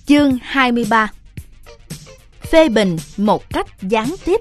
Chương 23. Phê bình một cách gián tiếp.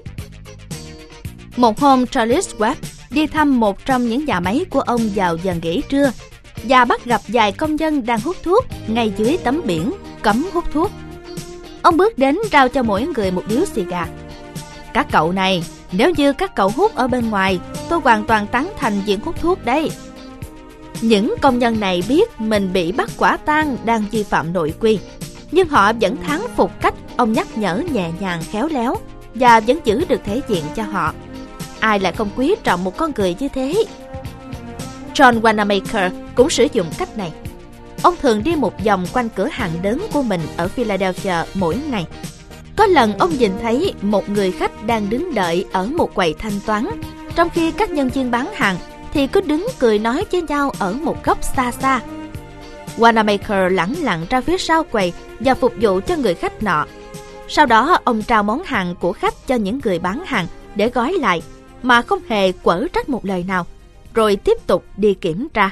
Một hôm, Charles Webb đi thăm một trong những nhà máy của ông vào giờ nghỉ trưa và bắt gặp vài công nhân đang hút thuốc ngay dưới tấm biển cấm hút thuốc. Ông bước đến rao cho mỗi người một điếu xì gà. Các cậu này, nếu như các cậu hút ở bên ngoài, tôi hoàn toàn tán thành việc hút thuốc đấy. Những công nhân này biết mình bị bắt quả tang đang vi phạm nội quy, nhưng họ vẫn thán phục cách ông nhắc nhở nhẹ nhàng khéo léo và vẫn giữ được thể diện cho họ. Ai lại không quý trọng một con người như thế? John Wanamaker cũng sử dụng cách này. Ông thường đi một vòng quanh cửa hàng lớn của mình ở Philadelphia mỗi ngày. Có lần ông nhìn thấy một người khách đang đứng đợi ở một quầy thanh toán, trong khi các nhân viên bán hàng thì cứ đứng cười nói với nhau ở một góc xa xa. Wanamaker lẳng lặng ra phía sau quầy và phục vụ cho người khách nọ. Sau đó ông trao món hàng của khách cho những người bán hàng để gói lại, mà không hề quở trách một lời nào, rồi tiếp tục đi kiểm tra.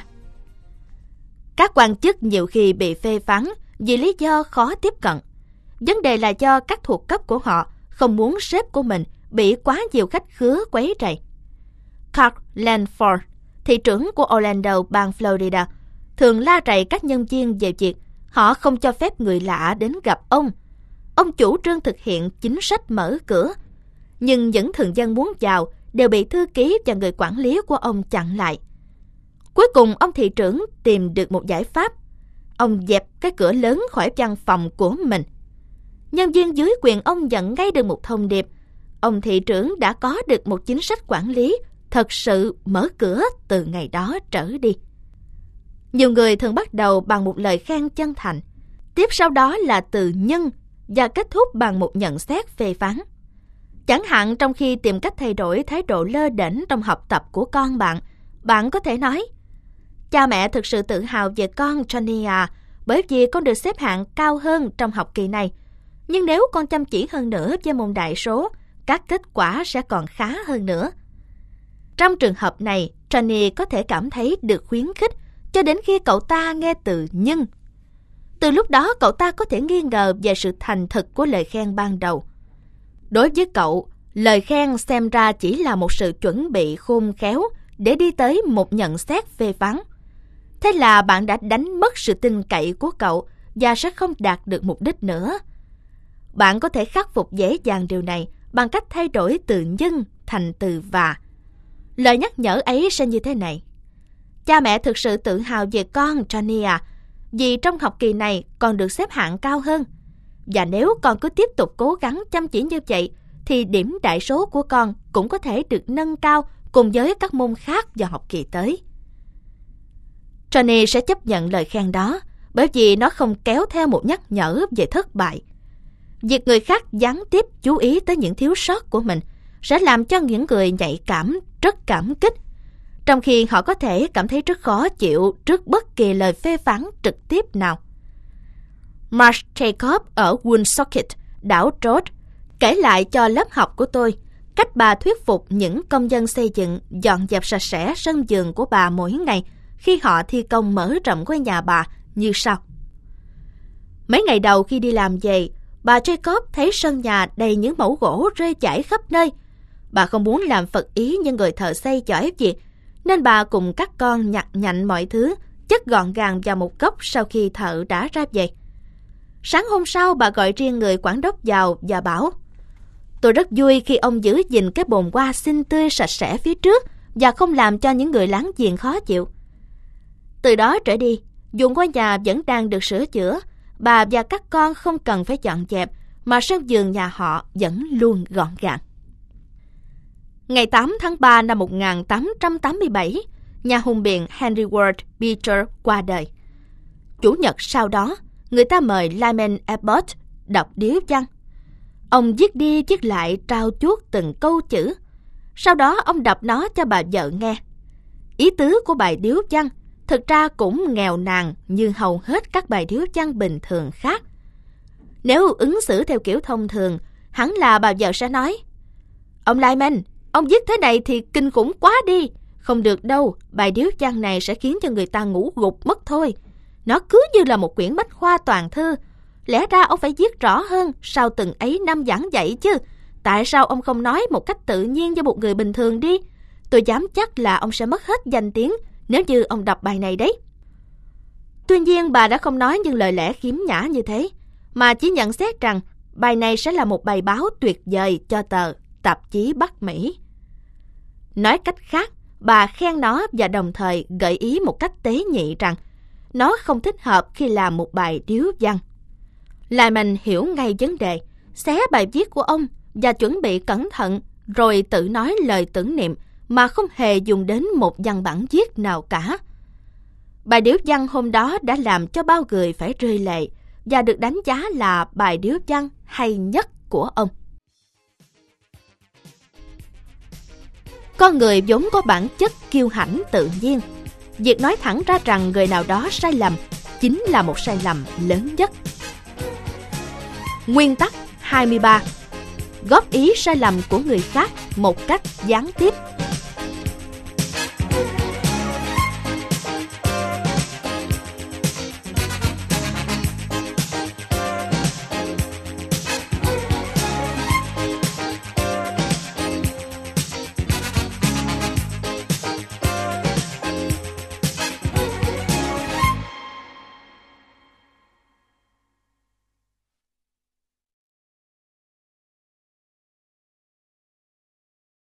Các quan chức nhiều khi bị phê phán vì lý do khó tiếp cận. Vấn đề là do các thuộc cấp của họ không muốn sếp của mình bị quá nhiều khách khứa quấy rầy. Carl Lanford, thị trưởng của Orlando, bang Florida, thường la rầy các nhân viên về việc họ không cho phép người lạ đến gặp ông. Ông chủ trương thực hiện chính sách mở cửa, nhưng những thường dân muốn vào đều bị thư ký và người quản lý của ông chặn lại. Cuối cùng ông thị trưởng tìm được một giải pháp. Ông dẹp cái cửa lớn khỏi văn phòng của mình. Nhân viên dưới quyền ông nhận ngay được một thông điệp. Ông thị trưởng đã có được một chính sách quản lý thật sự mở cửa từ ngày đó trở đi. Nhiều người thường bắt đầu bằng một lời khen chân thành, tiếp sau đó là từ nhân và kết thúc bằng một nhận xét phê phán. Chẳng hạn trong khi tìm cách thay đổi thái độ lơ đễnh trong học tập của con bạn, bạn có thể nói: cha mẹ thực sự tự hào về con Johnny à, bởi vì con được xếp hạng cao hơn trong học kỳ này. Nhưng nếu con chăm chỉ hơn nữa với môn đại số, các kết quả sẽ còn khá hơn nữa. Trong trường hợp này, Johnny có thể cảm thấy được khuyến khích cho đến khi cậu ta nghe từ nhưng. Từ lúc đó cậu ta có thể nghi ngờ về sự thành thực của lời khen ban đầu. Đối với cậu, lời khen xem ra chỉ là một sự chuẩn bị khôn khéo để đi tới một nhận xét phê phán. Thế là bạn đã đánh mất sự tin cậy của cậu và sẽ không đạt được mục đích nữa. Bạn có thể khắc phục dễ dàng điều này bằng cách thay đổi từ nhưng thành từ và. Lời nhắc nhở ấy sẽ như thế này: cha mẹ thực sự tự hào về con Johnny à, vì trong học kỳ này con được xếp hạng cao hơn. Và nếu con cứ tiếp tục cố gắng chăm chỉ như vậy, thì điểm đại số của con cũng có thể được nâng cao cùng với các môn khác vào học kỳ tới. Johnny sẽ chấp nhận lời khen đó, bởi vì nó không kéo theo một nhắc nhở về thất bại. Việc người khác gián tiếp chú ý tới những thiếu sót của mình sẽ làm cho những người nhạy cảm rất cảm kích, trong khi họ có thể cảm thấy rất khó chịu trước bất kỳ lời phê phán trực tiếp nào. Marsh Jacob ở Woonsocket, đảo George, kể lại cho lớp học của tôi cách bà thuyết phục những công nhân xây dựng dọn dẹp sạch sẽ sân vườn của bà mỗi ngày khi họ thi công mở rộng ngôi nhà bà như sau. Mấy ngày đầu khi đi làm về, bà Jacob thấy sân nhà đầy những mẩu gỗ rơi chảy khắp nơi. Bà không muốn làm phật ý như người thợ xây giỏi việc, nên bà cùng các con nhặt nhạnh mọi thứ, chất gọn gàng vào một góc sau khi thợ đã ra về. Sáng hôm sau, bà gọi riêng người quản đốc vào và bảo: tôi rất vui khi ông giữ gìn cái bồn hoa xinh tươi sạch sẽ phía trước và không làm cho những người láng giềng khó chịu. Từ đó trở đi, dù ngôi nhà vẫn đang được sửa chữa, bà và các con không cần phải dọn dẹp, mà sân vườn nhà họ vẫn luôn gọn gàng. Ngày 8 tháng 3 năm 1887, nhà hùng biện Henry Ward Beecher qua đời. Chủ nhật sau đó, người ta mời Lyman Abbott đọc điếu văn. Ông viết đi viết lại trao chuốt từng câu chữ. Sau đó ông đọc nó cho bà vợ nghe. Ý tứ của bài điếu văn thực ra cũng nghèo nàn như hầu hết các bài điếu văn bình thường khác. Nếu ứng xử theo kiểu thông thường, hẳn là bà vợ sẽ nói: ông Lyman, ông viết thế này thì kinh khủng quá đi. Không được đâu, bài điếu văn này sẽ khiến cho người ta ngủ gục mất thôi. Nó cứ như là một quyển bách khoa toàn thư. Lẽ ra ông phải viết rõ hơn sau từng ấy năm giảng dạy chứ. Tại sao ông không nói một cách tự nhiên với một người bình thường đi? Tôi dám chắc là ông sẽ mất hết danh tiếng nếu như ông đọc bài này đấy. Tuy nhiên bà đã không nói những lời lẽ khiếm nhã như thế, mà chỉ nhận xét rằng bài này sẽ là một bài báo tuyệt vời cho tờ tạp chí Bắc Mỹ. Nói cách khác, bà khen nó và đồng thời gợi ý một cách tế nhị rằng nó không thích hợp khi làm một bài điếu văn. Lyman hiểu ngay vấn đề, xé bài viết của ông và chuẩn bị cẩn thận rồi tự nói lời tưởng niệm mà không hề dùng đến một văn bản viết nào cả. Bài điếu văn hôm đó đã làm cho bao người phải rơi lệ và được đánh giá là bài điếu văn hay nhất của ông. Con người vốn có bản chất kiêu hãnh tự nhiên. Việc nói thẳng ra rằng người nào đó sai lầm chính là một sai lầm lớn nhất. Nguyên tắc 23. Góp ý sai lầm của người khác một cách gián tiếp.